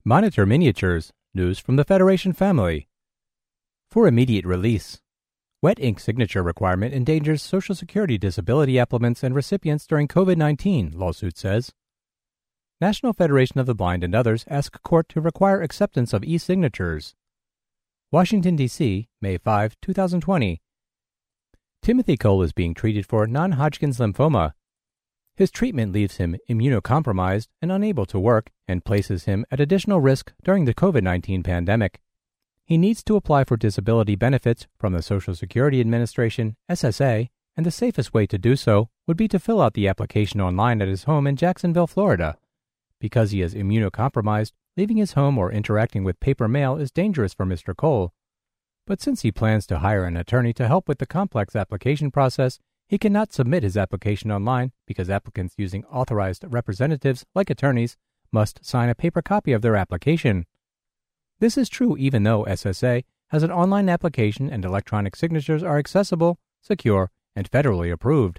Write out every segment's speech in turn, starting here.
Monitor Miniatures, news from the Federation family. For immediate release. Wet ink signature requirement endangers Social Security disability applicants and recipients during COVID-19, lawsuit says. National Federation of the Blind and others ask court to require acceptance of e-signatures. Washington, D.C., May 5, 2020. Timothy Cole is being treated for non-Hodgkin's lymphoma. His treatment leaves him immunocompromised and unable to work and places him at additional risk during the COVID-19 pandemic. He needs to apply for disability benefits from the Social Security Administration, SSA, and the safest way to do so would be to fill out the application online at his home in Jacksonville, Florida. Because he is immunocompromised, leaving his home or interacting with paper mail is dangerous for Mr. Cole. But since he plans to hire an attorney to help with the complex application process, he cannot submit his application online because applicants using authorized representatives, like attorneys, must sign a paper copy of their application. This is true even though SSA has an online application and electronic signatures are accessible, secure, and federally approved.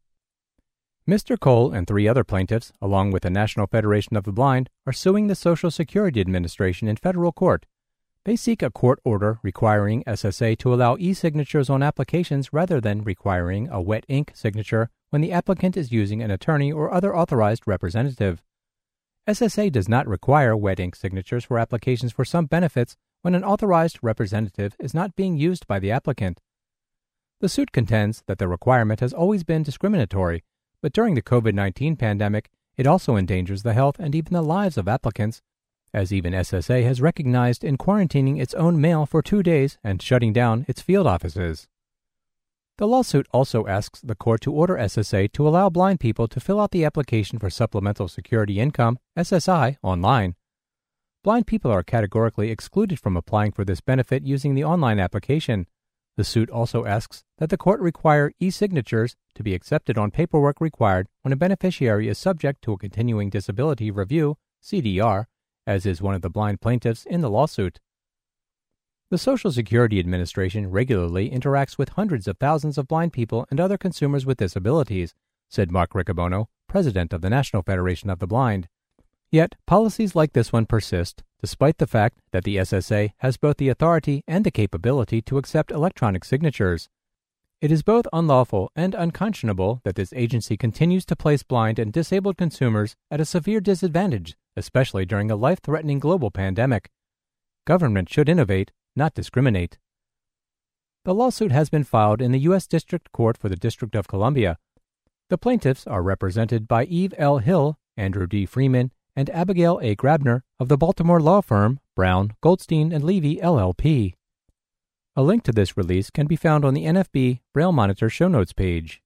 Mr. Cole and 3 other plaintiffs, along with the National Federation of the Blind, are suing the Social Security Administration in federal court. They seek a court order requiring SSA to allow e-signatures on applications rather than requiring a wet ink signature when the applicant is using an attorney or other authorized representative. SSA does not require wet ink signatures for applications for some benefits when an authorized representative is not being used by the applicant. The suit contends that the requirement has always been discriminatory, but during the COVID-19 pandemic, it also endangers the health and even the lives of applicants, as even SSA has recognized in quarantining its own mail for 2 days and shutting down its field offices. The lawsuit also asks the court to order SSA to allow blind people to fill out the application for Supplemental Security Income, SSI, online. Blind people are categorically excluded from applying for this benefit using the online application. The suit also asks that the court require e-signatures to be accepted on paperwork required when a beneficiary is subject to a continuing disability review, CDR, as is one of the blind plaintiffs in the lawsuit. The Social Security Administration regularly interacts with hundreds of thousands of blind people and other consumers with disabilities, said Mark Riccobono, president of the National Federation of the Blind. Yet, policies like this one persist, despite the fact that the SSA has both the authority and the capability to accept electronic signatures. It is both unlawful and unconscionable that this agency continues to place blind and disabled consumers at a severe disadvantage, especially during a life-threatening global pandemic. Government should innovate, not discriminate. The lawsuit has been filed in the U.S. District Court for the District of Columbia. The plaintiffs are represented by Eve L. Hill, Andrew D. Freeman, and Abigail A. Grabner of the Baltimore law firm Brown, Goldstein & Levy, LLP. A link to this release can be found on the NFB Braille Monitor show notes page.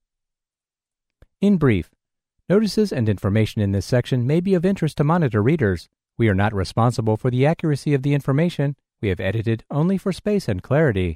In brief, notices and information in this section may be of interest to Monitor readers. We are not responsible for the accuracy of the information. We have edited only for space and clarity.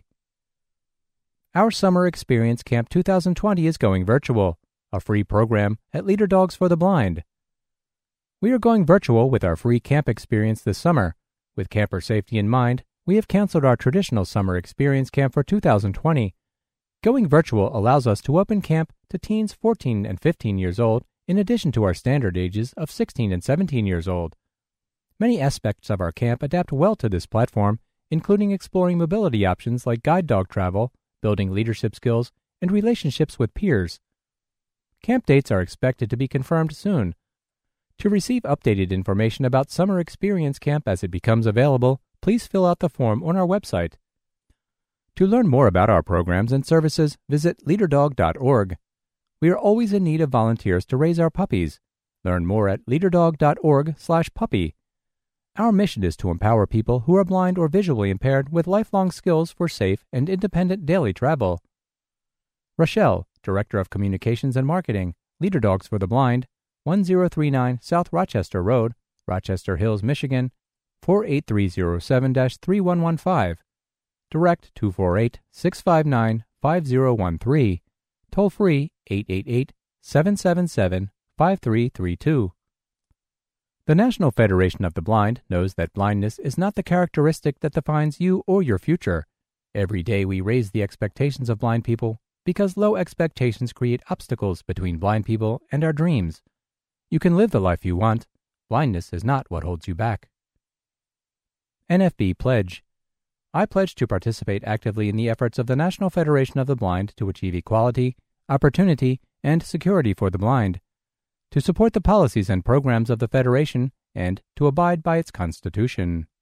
Our Summer Experience Camp 2020 is going virtual, a free program at Leader Dogs for the Blind. We are going virtual with our free camp experience this summer. With camper safety in mind, we have canceled our traditional Summer Experience Camp for 2020. Going virtual allows us to open camp to teens 14 and 15 years old, in addition to our standard ages of 16 and 17 years old. Many aspects of our camp adapt well to this platform, including exploring mobility options like guide dog travel, building leadership skills, and relationships with peers. Camp dates are expected to be confirmed soon. To receive updated information about Summer Experience Camp as it becomes available, please fill out the form on our website. To learn more about our programs and services, visit leaderdog.org. We are always in need of volunteers to raise our puppies. Learn more at leaderdog.org/puppy. Our mission is to empower people who are blind or visually impaired with lifelong skills for safe and independent daily travel. Rochelle, Director of Communications and Marketing, Leader Dogs for the Blind, 1039 South Rochester Road, Rochester Hills, Michigan, 48307-3115. Direct 248-659-5013. Toll free 888-777-5332. The National Federation of the Blind knows that blindness is not the characteristic that defines you or your future. Every day we raise the expectations of blind people because low expectations create obstacles between blind people and our dreams. You can live the life you want. Blindness is not what holds you back. NFB Pledge. I pledge to participate actively in the efforts of the National Federation of the Blind to achieve equality, opportunity, and security for the blind, to support the policies and programs of the Federation, and to abide by its Constitution.